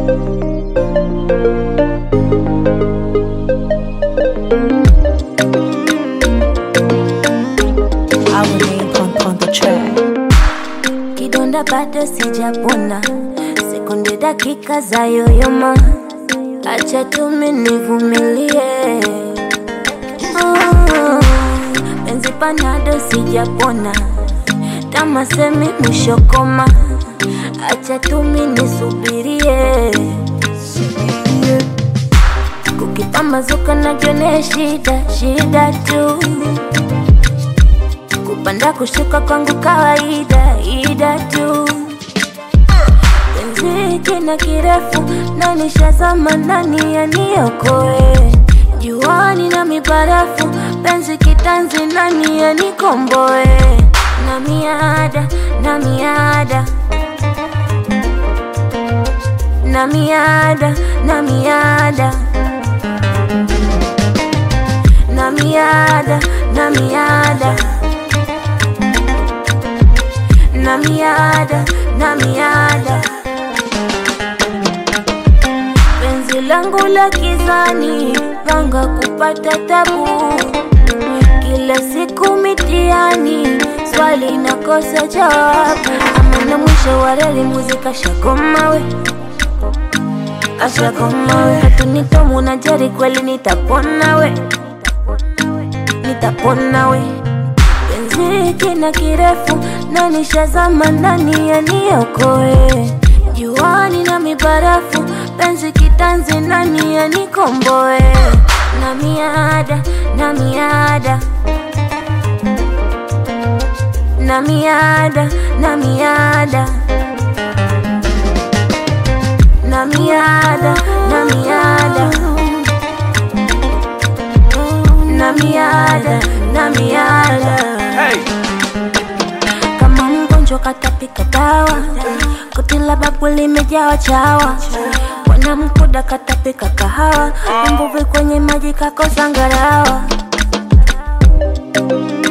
Kidonda bado sijapona, sekunde dakika za yoyoma, acha tu mimi nivumilie. Penzi panado sijapona, kama semi mwisho koma, acha tu mimi nisubirie. Kukipambazuka najione shida tu, kupanda kushuka kwangu kawaida tu. Penzi kina kirefu na nishazama ndani ya niokoe, juani na mibarafu, penzi kitanzi nani ya nikomboe. Na miada na miada na miada na miada na miada na miada na miada na miada. Penzi langu la kizani panga kupata tabu, kila siku mitiani, swali nakosa jawabu. Amana mwisho wa reli, muzika shagoma we, ashagoma we. Hatunitomu na jari kweli, nitapona we, nitapona we. Penzi kina kirefu na nishazama ndani ya niokoe, juani na mibarafu, penzi kitanzi nani ya nikomboe. Na miada na miada na miada na miada na miada na miada na miada na miada. Kama mgonjwa katapika dawa, kutila babu limejawa chawa, wana mkuda katapika kahawa, mvuvi kwenye maji kakosa ngarawa.